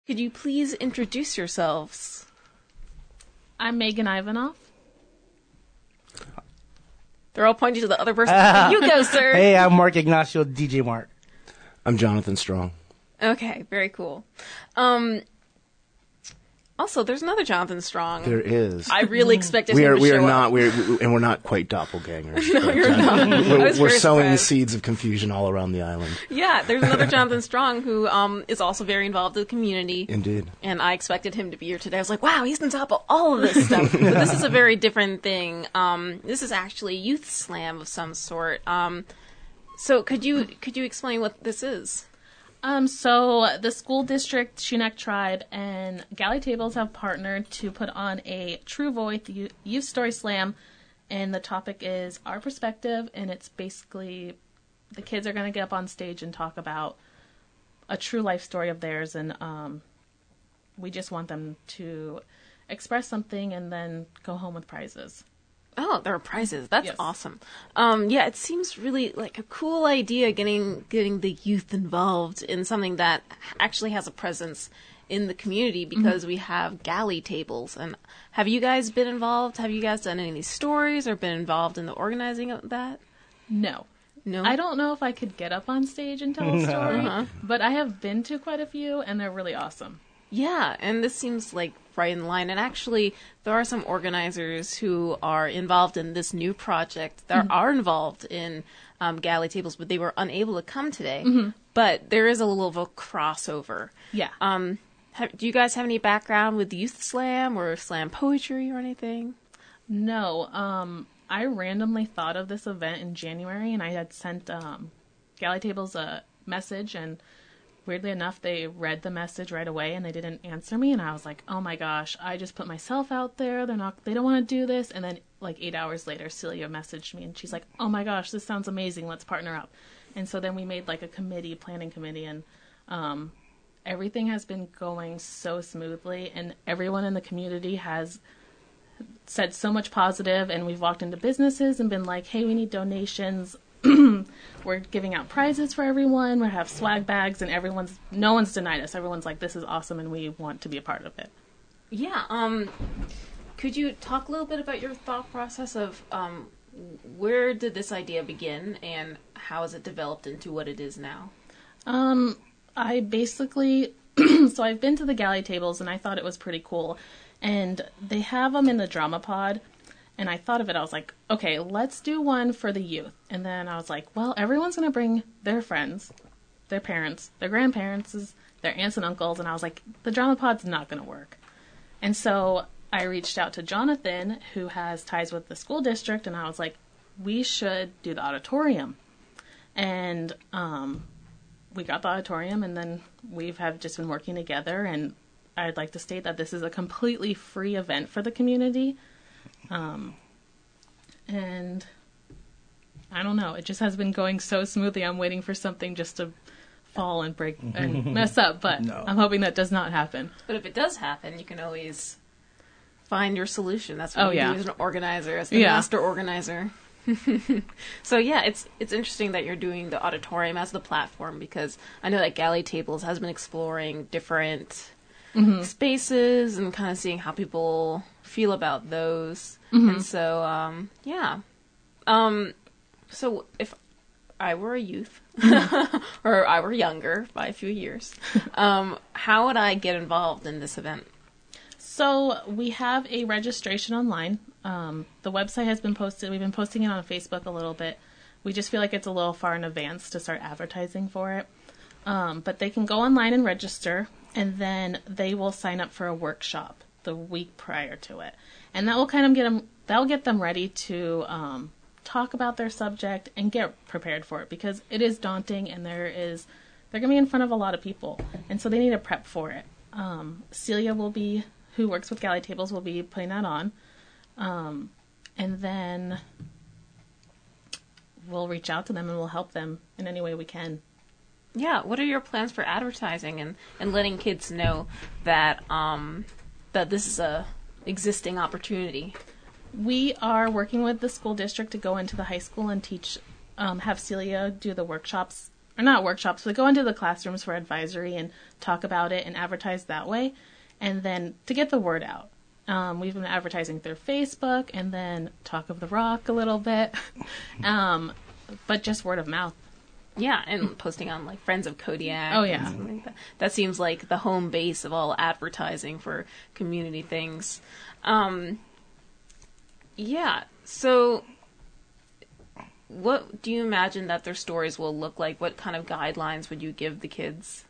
Could you please introduce yourselves? I'm Megan Ivanoff. They're all pointing to the other person. You go, sir. Hey, I'm Mark Ignacio, DJ Mark. I'm Jonathan Strong. Okay, very cool. Also, there's another Jonathan Strong. There is. I really expected him to we show are not. up. We're not quite doppelgangers. No, you're not. We're very sowing surprised. seeds of confusion all around the island. Yeah, there's another Jonathan Strong who is also very involved in the community. Indeed. And I expected him to be here today. I was like, wow, he's on top of all of this stuff. But this is a very different thing. This is actually a youth slam of some sort. So could you explain what this is? So the school district, Chinook Tribe, and Galley Tables have partnered to put on a True Voice Youth Story Slam, and the topic is our perspective, and it's basically the kids are going to get up on stage and talk about a true life story of theirs, and we just want them to express something and then go home with prizes. Oh, there are prizes. That's Yes. awesome. Yeah, it seems really like a cool idea getting the youth involved in something that actually has a presence in the community because we have galley tables. And have you guys been involved? Have you guys done any of these stories or been involved in the organizing of that? No. No? I don't know if I could get up on stage and tell a story, Uh-huh. but I have been to quite a few, and they're really awesome. Yeah, and this seems like right in line. And actually, there are some organizers who are involved in this new project that are involved in galley tables, but they were unable to come today. But there is a little of a crossover. Yeah. Do you guys have any background with Youth Slam or slam poetry or anything? No, I randomly thought of this event in January, and I had sent Galley Tables a message, and weirdly enough, they read the message right away, and they didn't answer me, and I was like, oh my gosh, I just put myself out there, they don't want to do this, and then like 8 hours later, Celia messaged me, and she's like, oh my gosh, this sounds amazing, let's partner up. And so then we made like a planning committee, and everything has been going so smoothly, and everyone in the community has said so much positive, and we've walked into businesses and been like, hey, we need donations. We're giving out prizes for everyone. We have swag bags, and no one's denied us. Everyone's like, this is awesome, and we want to be a part of it. Yeah. Could you talk a little bit about your thought process of where did this idea begin, and how has it developed into what it is now? I basically, so I've been to the Galley Tables, and I thought it was pretty cool. And they have them in the Drama Pod. And I thought of it, I was like, okay, let's do one for the youth. And then I was like, well, everyone's going to bring their friends, their parents, their grandparents, their aunts and uncles. And I was like, the Drama Pod's not going to work. And so I reached out to Jonathan, who has ties with the school district. And I was like, we should do the auditorium. And we got the auditorium, and then have just been working together. And I'd like to state that this is a completely free event for the community. And I don't know, it just has been going so smoothly. I'm waiting for something just to fall and break and mess up, but No. I'm hoping that does not happen. But if it does happen, you can always find your solution. That's what you do as an organizer, as the master organizer. So yeah, it's interesting that you're doing the auditorium as the platform, because I know that Galley Tables has been exploring different spaces and kind of seeing how people feel about those. And so, so if I were a youth, or I were younger by a few years, how would I get involved in this event? So we have a registration online. The website has been posted. We've been posting it on Facebook a little bit. We just feel like it's a little far in advance to start advertising for it. But they can go online and register, and then they will sign up for a workshop the week prior to it. And that will kind of get them ready to talk about their subject and get prepared for it, because it is daunting, and they're going to be in front of a lot of people, and so they need to prep for it. Celia who works with Galley Tables, will be putting that on. And then we'll reach out to them and we'll help them in any way we can. Yeah, what are your plans for advertising and letting kids know that that this is a existing opportunity? We are working with the school district to go into the high school and teach, have Celia do the workshops or not workshops, but go into the classrooms for advisory and talk about it and advertise that way. And then to get the word out. We've been advertising through Facebook and then Talk of the Rock a little bit. But just word of mouth. Yeah, and posting on like Friends of Kodiak. Oh, yeah. Like that. That seems like the home base of all advertising for community things. Yeah, so what do you imagine that their stories will look like? What kind of guidelines would you give the kids?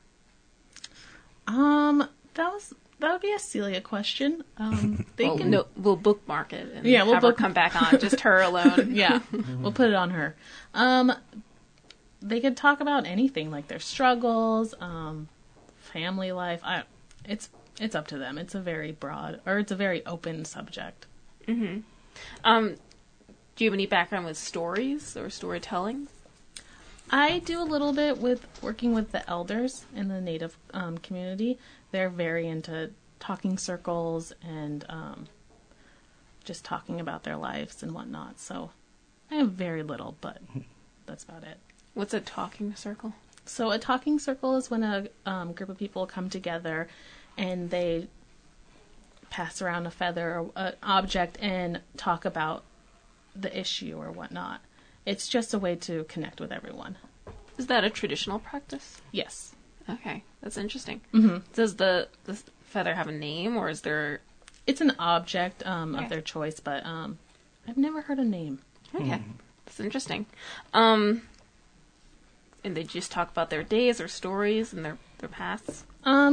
That would be a Celia question. We'll bookmark it and we'll have her come back on, just her alone. Yeah, we'll put it on her. They could talk about anything, like their struggles, family life. It's up to them. It's a very broad, or it's a very open subject. Mm-hmm. Do you have any background with stories or storytelling? I do a little bit with working with the elders in the Native community. They're very into talking circles and just talking about their lives and whatnot. So I have very little, but that's about it. What's a talking circle? So a talking circle is when a group of people come together and they pass around a feather or an object and talk about the issue or whatnot. It's just a way to connect with everyone. Is that a traditional practice? Yes. Okay, that's interesting. Mm-hmm. Does the feather have a name, or is there... It's an object of their choice, but I've never heard a name. Okay, that's interesting. And they just talk about their days or stories and their pasts?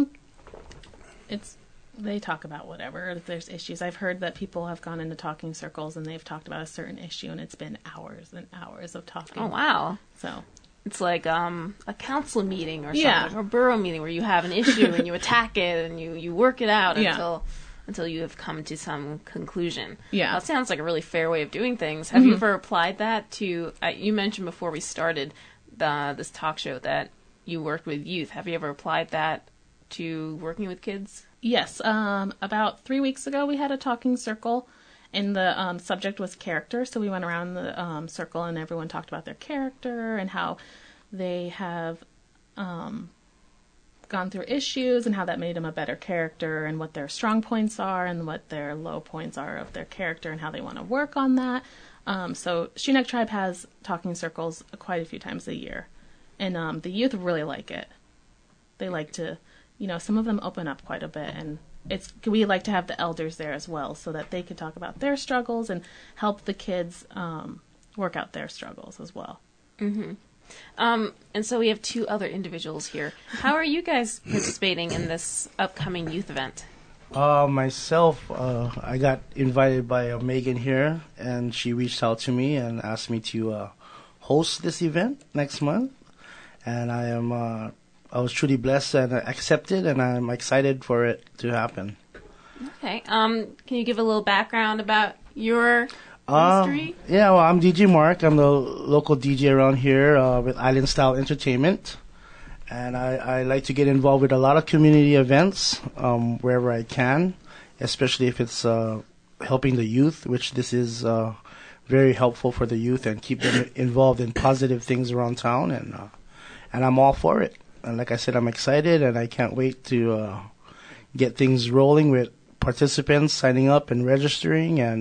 They talk about whatever. If there's issues, I've heard that people have gone into talking circles and they've talked about a certain issue, and it's been hours and hours of talking. Oh, wow. So it's like a council meeting or something, or a borough meeting where you have an issue and you attack it and you work it out until you have come to some conclusion. Yeah. That sounds like a really fair way of doing things. Have you ever applied that to... you mentioned before we started this talk show that you worked with youth. Have you ever applied that to working with kids? Yes. About 3 weeks ago, we had a talking circle, and the subject was character. So we went around the circle, and everyone talked about their character and how they have gone through issues and how that made them a better character, and what their strong points are and what their low points are of their character and how they want to work on that. So Chinook Tribe has talking circles quite a few times a year, and the youth really like it. They like to... some of them open up quite a bit, and we like to have the elders there as well so that they could talk about their struggles and help the kids work out their struggles as well. Mm-hmm. And so we have two other individuals here. How are you guys participating in this upcoming youth event? Myself, I got invited by Megan here, and she reached out to me and asked me to host this event next month, and I was truly blessed and accepted, and I'm excited for it to happen. Okay. Can you give a little background about your history? Yeah, well, I'm DJ Mark. I'm the local DJ around here with Island Style Entertainment. And I like to get involved with a lot of community events wherever I can, especially if it's helping the youth, which this is very helpful for the youth and keep them involved in positive things around town. And I'm all for it. And like I said, I'm excited, and I can't wait to get things rolling with participants signing up and registering, and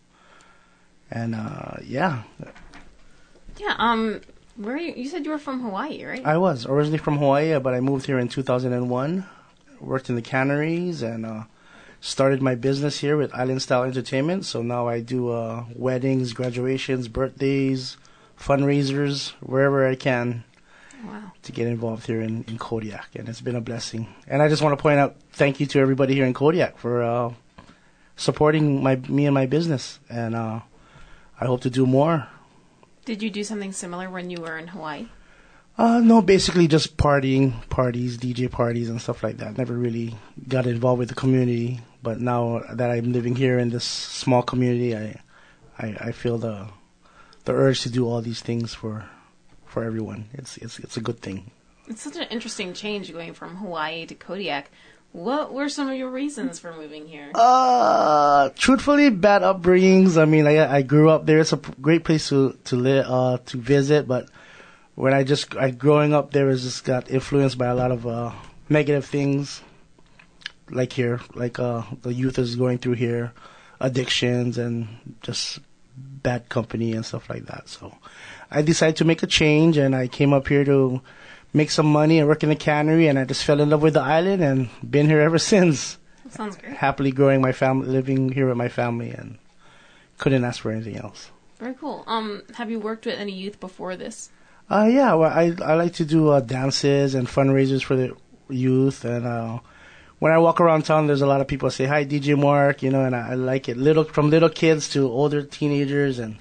yeah. Yeah. Where are you? You said you were from Hawaii, right? I was originally from Hawaii, but I moved here in 2001. Worked in the canneries and started my business here with Island Style Entertainment. So now I do weddings, graduations, birthdays, fundraisers, wherever I can. Wow. To get involved here in Kodiak, and it's been a blessing. And I just want to point out thank you to everybody here in Kodiak for supporting me and my business, and I hope to do more. Did you do something similar when you were in Hawaii? No, basically just parties, DJ parties and stuff like that. Never really got involved with the community, but now that I'm living here in this small community, I feel the urge to do all these things for everyone. It's a good thing. It's such an interesting change going from Hawaii to Kodiak. What were some of your reasons for moving here? Truthfully, bad upbringings. I mean, I grew up there. It's a great place to live, to visit, but when growing up there was just got influenced by a lot of negative things, like here, like the youth is going through here, addictions and just bad company and stuff like that. So I decided to make a change, and I came up here to make some money and work in the cannery, and I just fell in love with the island and been here ever since. That sounds great. Happily growing my family, living here with my family, and couldn't ask for anything else. Very cool. Have you worked with any youth before this? Yeah, well, I like to do dances and fundraisers for the youth, and when I walk around town, there's a lot of people say, "Hi, DJ Mark," and I like it. From little kids to older teenagers, and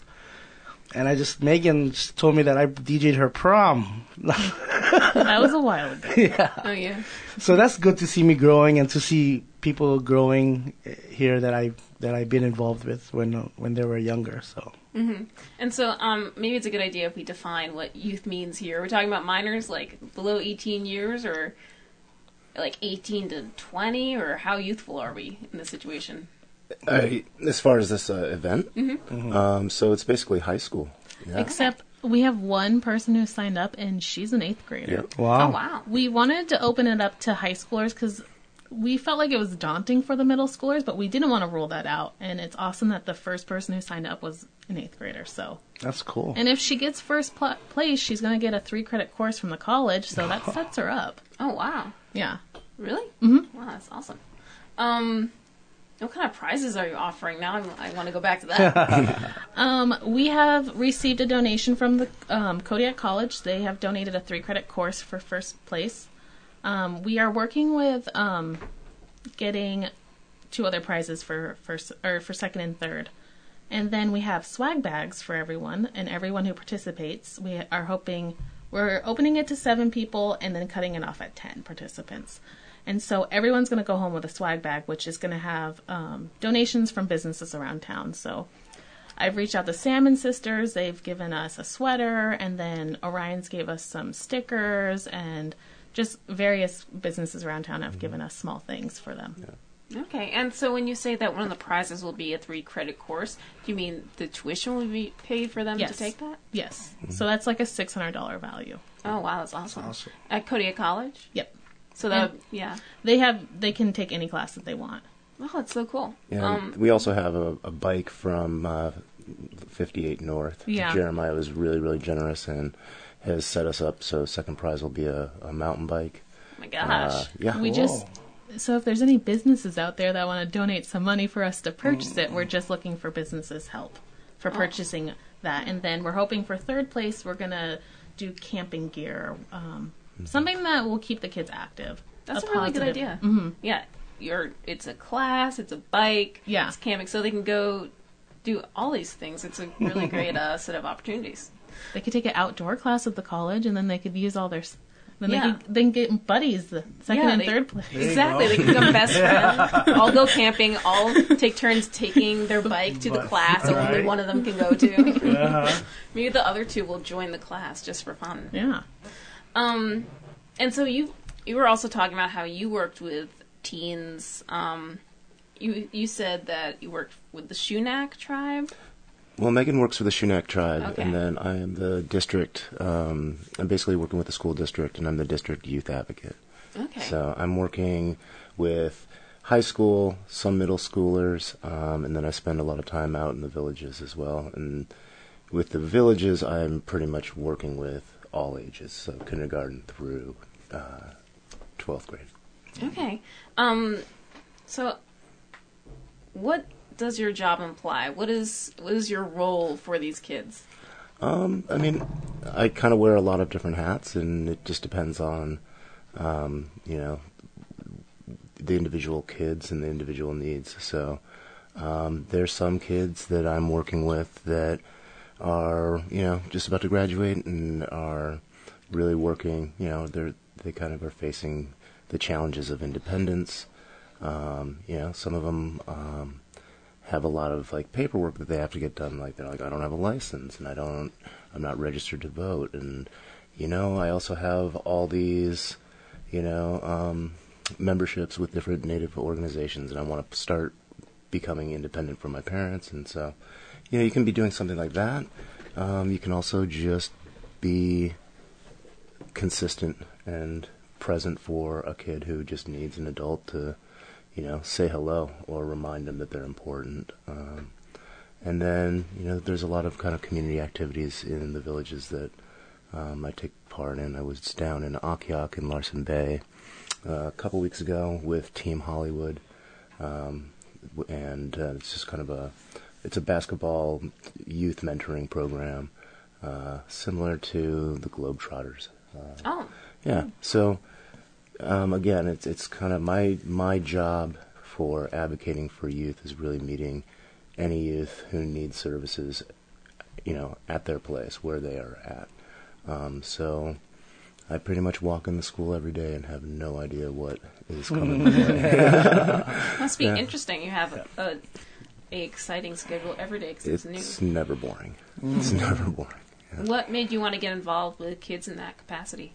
Megan just told me that I DJ'd her prom. That was a while ago. Yeah. Oh yeah. So that's good to see me growing and to see people growing here that I've been involved with when they were younger. So. Mm-hmm. And so maybe it's a good idea if we define what youth means here. Are we talking about minors like below 18 years, or like 18 to 20, or how youthful are we in this situation? As far as this event, Mm-hmm. so it's basically high school. Yeah. Except we have one person who signed up, and she's an 8th grader. Yep. Wow. Oh, wow. We wanted to open it up to high schoolers because we felt like it was daunting for the middle schoolers, but we didn't want to rule that out. And it's awesome that the first person who signed up was an 8th grader. So That's cool. And if she gets first place, she's going to get a 3-credit course from the college, so that sets her up. Oh, wow. Yeah. Really? Mm-hmm. Wow, that's awesome. What kind of prizes are you offering now? I want to go back to that. We have received a donation from the Kodiak College. They have donated a 3-credit course for first place. We are working with getting 2 other prizes for second and third. And then we have swag bags for everyone, and everyone who participates. We're opening it to 7 people and then cutting it off at 10 participants. And so everyone's going to go home with a swag bag, which is going to have donations from businesses around town. So I've reached out to Salmon Sisters. They've given us a sweater, and then Orion's gave us some stickers, and just various businesses around town have given us small things for them. Yeah. Okay, and so when you say that one of the prizes will be a 3-credit course, do you mean the tuition will be paid for them Yes. to take that? Yes. So that's like a $600 value. Oh, wow, that's awesome. That's awesome. At Kodiak College? Yep. So that, yeah. They can take any class that they want. Oh, that's so cool. Yeah, we also have a bike from 58 North. Yeah. Jeremiah was really, really generous and has set us up, so second prize will be a mountain bike. Oh my gosh. Yeah. So if there's any businesses out there that want to donate some money for us to purchase it, we're just looking for businesses' help for purchasing that. And then we're hoping for third place, we're going to do camping gear, something that will keep the kids active. That's a really good idea. Mm-hmm. Yeah. It's a class, it's a bike, Yeah. it's camping, so they can go do all these things. It's a really great set of opportunities. They could take an outdoor class at the college, and then they could use all their... Then Yeah. they can get buddies, the second and third place. Exactly. They can become best friends. All go camping. All take turns taking their bike to the class that only one of them can go to. Uh-huh. Maybe the other 2 will join the class just for fun. Yeah. And so you were also talking about how you worked with teens. You said that you worked with the Shunak tribe. Well, Megan works for the Shunak tribe, Okay. and then I am the district. I'm basically working with the school district, and I'm the district youth advocate. Okay. So I'm working with high school, some middle schoolers, and then I spend a lot of time out in the villages as well. And with the villages, I'm pretty much working with all ages, so kindergarten through 12th grade. Okay. So what does your job imply? What is your role for these kids? I mean, I kind of wear a lot of different hats, and it just depends on, the individual kids and the individual needs. So there's some kids that I'm working with that are, just about to graduate and are really working, they kind of are facing the challenges of independence. Some of them have a lot of paperwork that they have to get done. They're like, I don't have a license, and I'm not registered to vote, and I also have all these memberships with different Native organizations, and I want to start becoming independent from my parents. And so, you can be doing something like that. You can also just be consistent and present for a kid who just needs an adult to, say hello or remind them that they're important. And then, there's a lot of kind of community activities in the villages that I take part in. I was down in Akiak and Larsen Bay a couple weeks ago with Team Hollywood, and it's just kind of it's a basketball youth mentoring program, similar to the Globetrotters. Yeah. So, again, it's kind of my job for advocating for youth is really meeting any youth who needs services, at their place where they are at. So I pretty much walk in the school every day and have no idea what is coming my way. Must be interesting. You have a exciting schedule every day because it's new. It's never boring. It's never boring. Yeah. What made you want to get involved with kids in that capacity?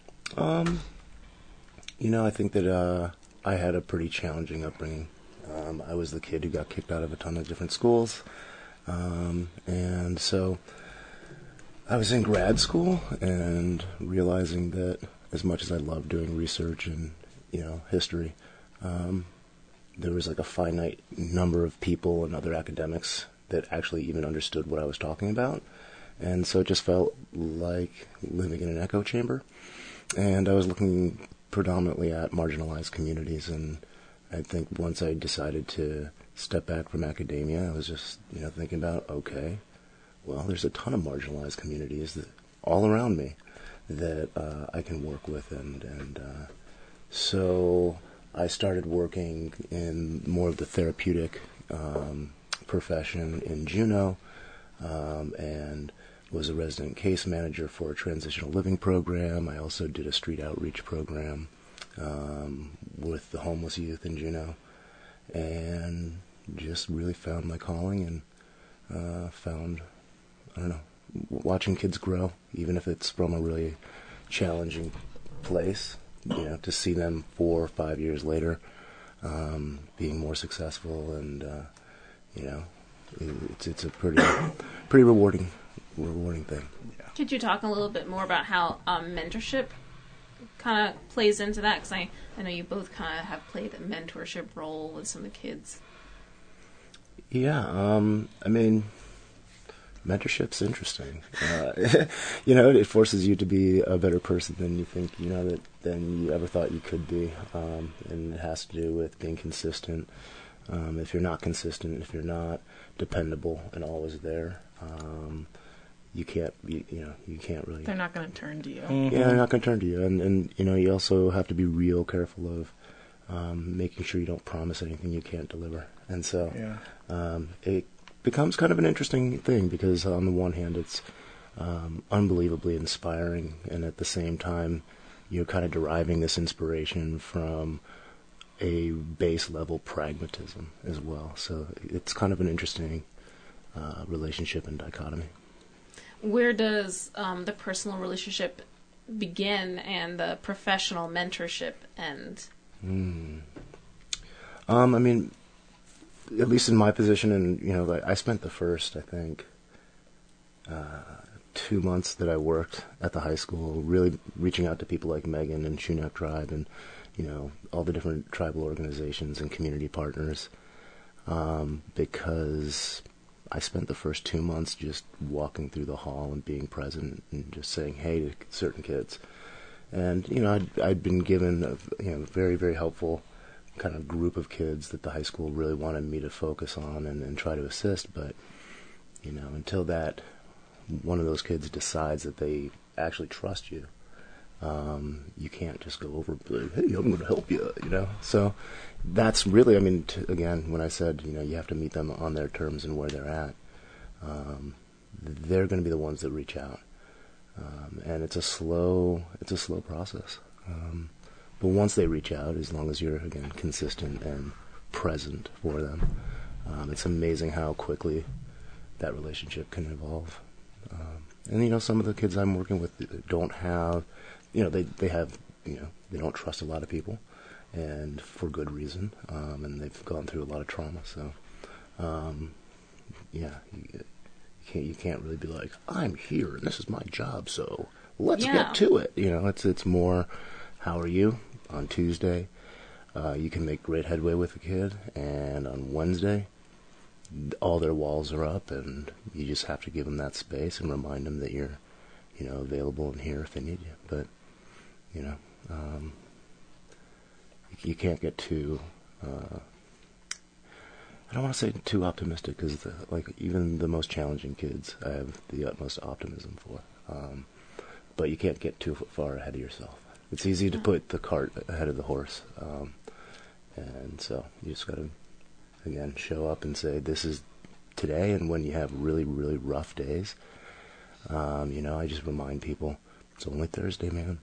I think that I had a pretty challenging upbringing. I was the kid who got kicked out of a ton of different schools. And so I was in grad school and realizing that as much as I loved doing research and, history, there was like a finite number of people and other academics that actually even understood what I was talking about. And so it just felt like living in an echo chamber. And I was looking predominantly at marginalized communities, and I think once I decided to step back from academia, I was just, thinking about, okay, well, there's a ton of marginalized communities that all around me that I can work with, and so I started working in more of the therapeutic profession in Juneau, and was a resident case manager for a transitional living program. I also did a street outreach program with the homeless youth in Juneau, and just really found my calling and found, watching kids grow, even if it's from a really challenging place, to see them 4 or 5 years later being more successful, and it's a pretty rewarding thing. Yeah. Could you talk a little bit more about how mentorship kind of plays into that? Because I know you both kind of have played a mentorship role with some of the kids. Yeah, mentorship's interesting. It forces you to be a better person than you think, than you ever thought you could be. And it has to do with being consistent. If you're not consistent, if you're not dependable and always there, you can't really. They're not going to turn to you. Mm-hmm. Yeah, they're not going to turn to you. And you also have to be real careful of making sure you don't promise anything you can't deliver. And so it becomes kind of an interesting thing, because on the one hand it's unbelievably inspiring, and at the same time you're kind of deriving this inspiration from a base level pragmatism as well. So it's kind of an interesting relationship and dichotomy. Where does the personal relationship begin and the professional mentorship end? At least in my position, and I spent the first, I think, 2 months that I worked at the high school really reaching out to people like Megan and Chinook Tribe and all the different tribal organizations and community partners, because I spent the first 2 months just walking through the hall and being present and just saying hey to certain kids. And I'd been given a very, very helpful kind of group of kids that the high school really wanted me to focus on and try to assist. But until that one of those kids decides that they actually trust you, you can't just go over and be like, hey, I'm going to help you, So that's really, again, when I said, you have to meet them on their terms and where they're at, they're going to be the ones that reach out. And it's a slow process. But once they reach out, as long as you're, again, consistent and present for them, it's amazing how quickly that relationship can evolve. And some of the kids I'm working with don't have, they have, they don't trust a lot of people, and for good reason, and they've gone through a lot of trauma. So, you can't really be like, I'm here and this is my job, so let's get to it. It's more, how are you on Tuesday? You can make great headway with a kid, and on Wednesday, all their walls are up, and you just have to give them that space and remind them that you're, available and here if they need you. But, you can't get too, I don't want to say too optimistic, because even the most challenging kids, I have the utmost optimism for. But you can't get too far ahead of yourself. It's easy to put the cart ahead of the horse. And so you just got to, again, show up and say, this is today. And when you have really, really rough days, I just remind people, it's only Thursday, man.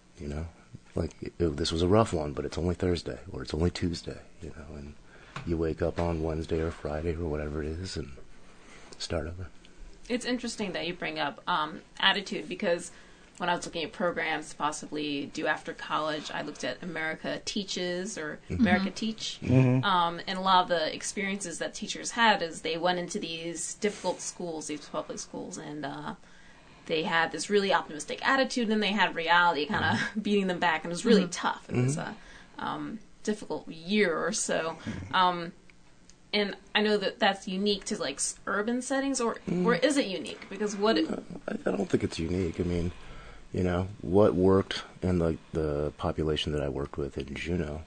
This was a rough one, but it's only Thursday, or it's only Tuesday, and you wake up on Wednesday or Friday or whatever it is and start over. It's interesting that you bring up attitude, because when I was looking at programs to possibly do after college, I looked at America Teaches or America Teach. And a lot of the experiences that teachers had is they went into these difficult schools, these public schools, and they had this really optimistic attitude, and they had reality kind of beating them back, and it was really tough. It was a difficult year or so. And I know that that's unique to urban settings, or is it unique? Because I don't think it's unique. I mean, what worked in the population that I worked with in Juneau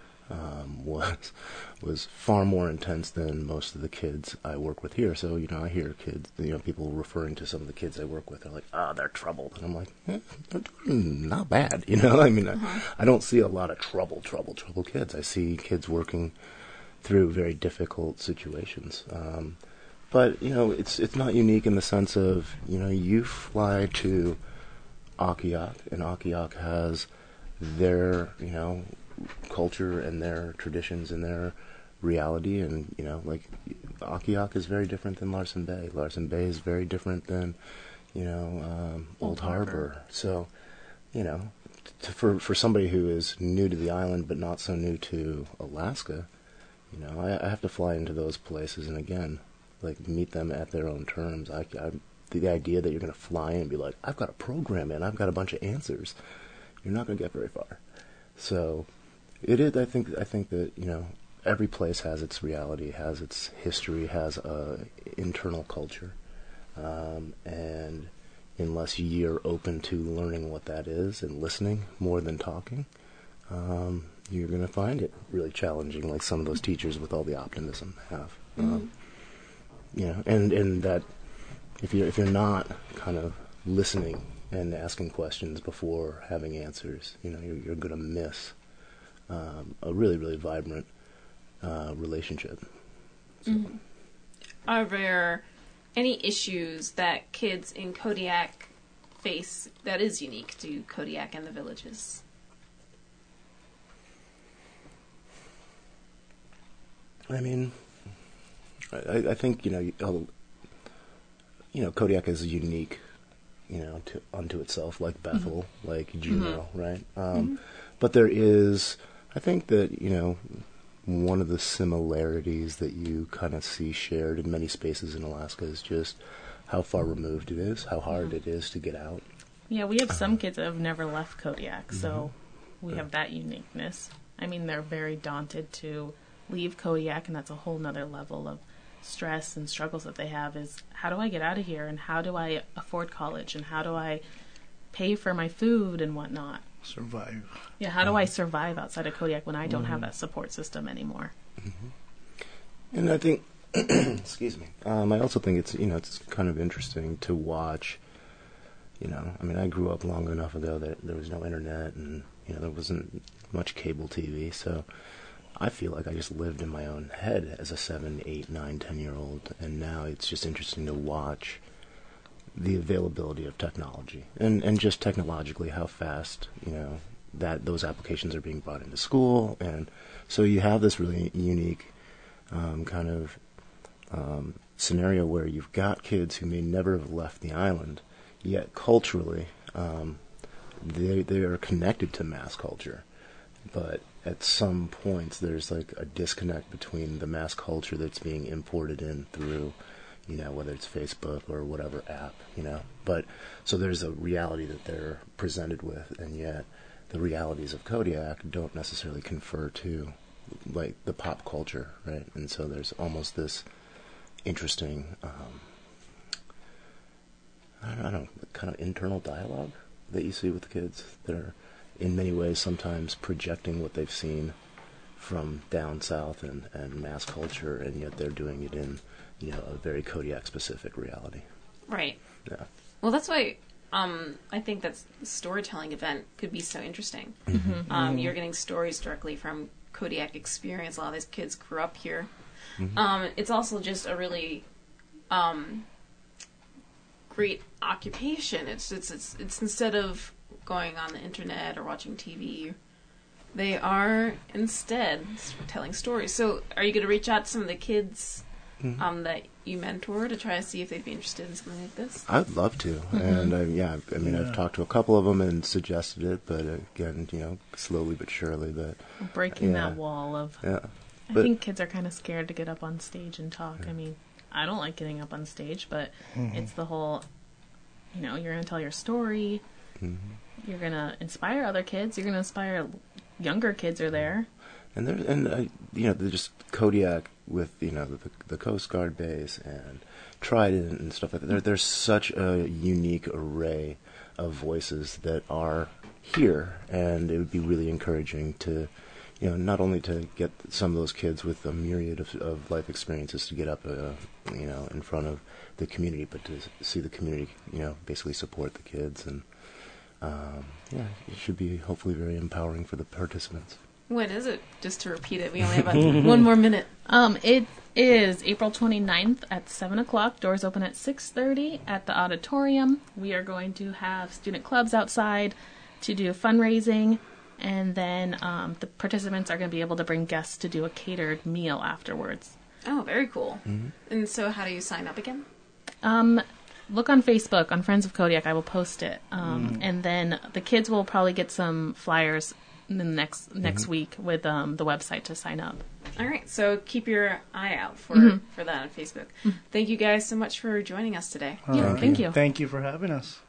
was far more intense than most of the kids I work with here. So, I hear kids, people referring to some of the kids I work with, they're like, they're troubled. And I'm like, they're doing not bad, I mean, I don't see a lot of troubled kids. I see kids working through very difficult situations. But, it's not unique in the sense of, you fly to Akiak, and Akiak has their, culture and their traditions and their reality, and, Akiak is very different than Larsen Bay. Larsen Bay is very different than, Old Harbor. So, for somebody who is new to the island but not so new to Alaska, I have to fly into those places and, again, meet them at their own terms. The idea that you're going to fly in and be like, I've got a program and I've got a bunch of answers, you're not going to get very far. So it is. I think that every place has its reality, has its history, has a internal culture, and unless you're open to learning what that is and listening more than talking, you're going to find it really challenging, like some of those teachers with all the optimism have. And that if you're not kind of listening and asking questions before having answers, you're going to miss a really, really vibrant relationship. So. Are there any issues that kids in Kodiak face that is unique to Kodiak and the villages? I mean, I think Kodiak is unique, unto itself, like Bethel, like Juneau, right? But there is, I think that one of the similarities that you kind of see shared in many spaces in Alaska is just how far removed it is, how hard it is to get out. Yeah, we have some kids that have never left Kodiak, so we have that uniqueness. I mean, they're very daunted to leave Kodiak, and that's a whole nother level of stress and struggles that they have is, how do I get out of here, and how do I afford college, and how do I pay for my food and whatnot? Survive. Yeah, how do I survive outside of Kodiak when I don't have that support system anymore? And I think, excuse me, I also think it's, it's kind of interesting to watch, I mean, I grew up long enough ago that there was no internet and, there wasn't much cable TV, so I feel like I just lived in my own head as a 7, 8, 9, 10-year-old, and now it's just interesting to watch the availability of technology and just technologically how fast, that those applications are being brought into school. And so you have this really unique kind of scenario where you've got kids who may never have left the island, yet culturally they are connected to mass culture. But at some points there's like a disconnect between the mass culture that's being imported in through, whether it's Facebook or whatever app, But so there's a reality that they're presented with, and yet the realities of Kodiak don't necessarily confer to like the pop culture, right? And so there's almost this interesting, I don't know, kind of internal dialogue that you see with the kids that are in many ways sometimes projecting what they've seen from down south and mass culture, and yet they're doing it in, a very Kodiak-specific reality. Right. Yeah. Well, that's why I think that the storytelling event could be so interesting. Mm-hmm. You're getting stories directly from Kodiak experience. A lot of these kids grew up here. Mm-hmm. It's also just a really great occupation. It's instead of going on the internet or watching TV, they are instead telling stories. So, are you going to reach out to some of the kids that you mentor to try to see if they'd be interested in something like this? I'd love to, and I've talked to a couple of them and suggested it, but again, slowly but surely. But breaking that wall of. Yeah. I think kids are kind of scared to get up on stage and talk. Yeah. I mean, I don't like getting up on stage, but it's the whole, you're going to tell your story. Mm-hmm. You're going to inspire other kids. You're going to inspire younger kids are there. And there's just Kodiak with, the Coast Guard base and Trident and stuff like that. There's such a unique array of voices that are here, and it would be really encouraging to, not only to get some of those kids with a myriad of life experiences to get up, in front of the community, but to see the community, basically support the kids. And, it should be hopefully very empowering for the participants. When is it? Just to repeat it, we only have one more minute. It is April 29th at 7 o'clock. Doors open at 6:30 at the auditorium. We are going to have student clubs outside to do fundraising, and then the participants are going to be able to bring guests to do a catered meal afterwards. Oh, very cool. Mm-hmm. And so how do you sign up again? Look on Facebook, on Friends of Kodiak. I will post it. And then the kids will probably get some flyers in the next week with the website to sign up. All right, so keep your eye out for that on Facebook. Thank you guys so much for joining us today. Thank you. Thank you for having us.